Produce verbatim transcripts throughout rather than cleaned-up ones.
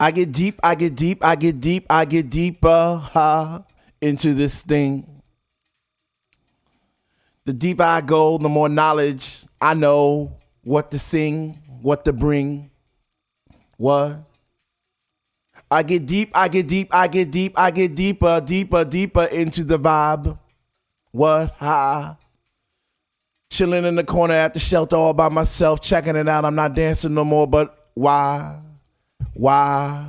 I get deep, I get deep, I get deep, I get deeper ha, into this thing. The deeper I go, the more knowledge I know what to sing, what to bring. What? I get deep, I get deep, I get deep, I get deeper, deeper, deeper into the vibe. What? Ha. Chilling in the corner at the shelter all by myself, checking it out. I'm not dancing no more, but why? Why?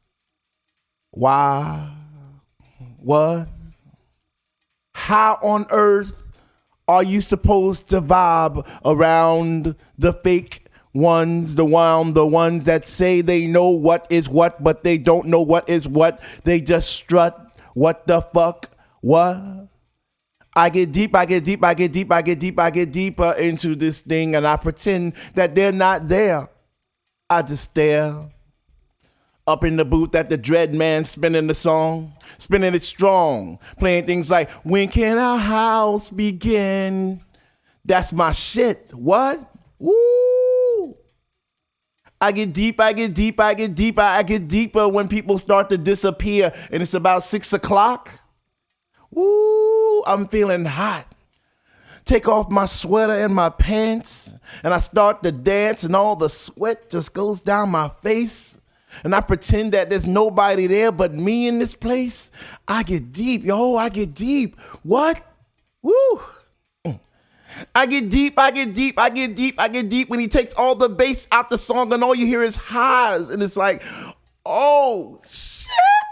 Why? What? How on earth are you supposed to vibe around the fake ones, the one, the ones that say they know what is what, but they don't know what is what? They just strut. What the fuck? What? I get deep, I get deep, I get deep, I get deep, I get deeper into this thing, and I pretend that they're not there. I just stare. Up in the booth at the Dread Man spinning the song, spinning it strong, playing things like, when can our house begin? That's my shit. What? Woo! I get deep, I get deep, I get deeper, I get deeper when people start to disappear and it's about six o'clock. Woo! I'm feeling hot. Take off my sweater and my pants and I start to dance and all the sweat just goes down my face. And I pretend that there's nobody there but me in this place. I get deep, yo, I get deep. What? Woo. I get deep, I get deep, I get deep, I get deep when he takes all the bass out the song and all you hear is highs. And it's like, oh, shit.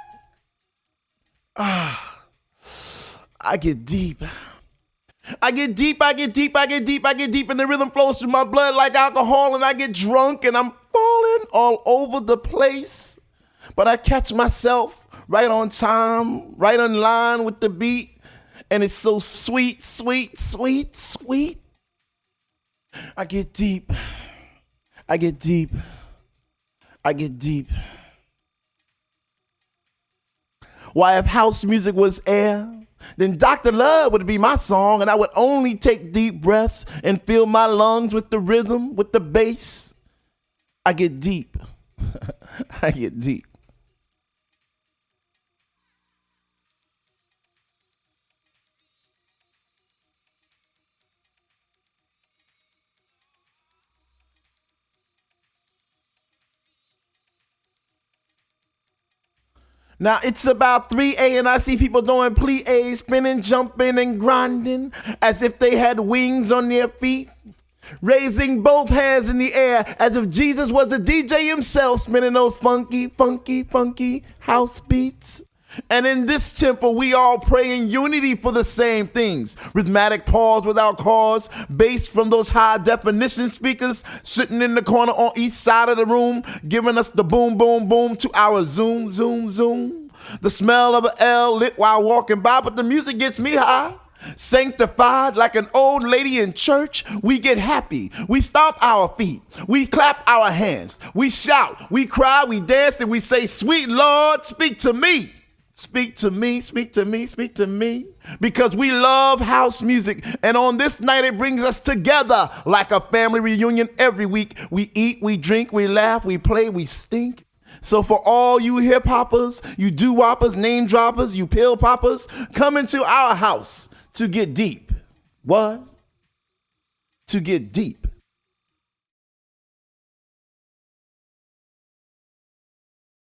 Ah, I get deep. I get deep, I get deep, I get deep, I get deep, and the rhythm flows through my blood like alcohol, and I get drunk, and I'm falling all over the place. But I catch myself right on time, right on line with the beat, and it's so sweet, sweet, sweet, sweet. I get deep, I get deep, I get deep. Why, if house music was air, then Doctor Love would be my song, and I would only take deep breaths and fill my lungs with the rhythm, with the bass. I get deep. I get deep. Now it's about three a and I see people doing plie, spinning, jumping, and grinding as if they had wings on their feet, raising both hands in the air as if Jesus was a D J himself, spinning those funky, funky, funky house beats. And in this temple, we all pray in unity for the same things. Rhythmic pause without cause, bass from those high definition speakers sitting in the corner on each side of the room, giving us the boom, boom, boom to our zoom, zoom, zoom. The smell of an L lit while walking by, but the music gets me high. Sanctified like an old lady in church, we get happy. We stomp our feet. We clap our hands. We shout. We cry. We dance. And we say, sweet Lord, speak to me. Speak to me, speak to me, speak to me. Because we love house music. And on this night, it brings us together like a family reunion every week. We eat, we drink, we laugh, we play, we stink. So for all you hip hoppers, you doo-woppers, name droppers, you pill poppers, come into our house to get deep. What? To get deep.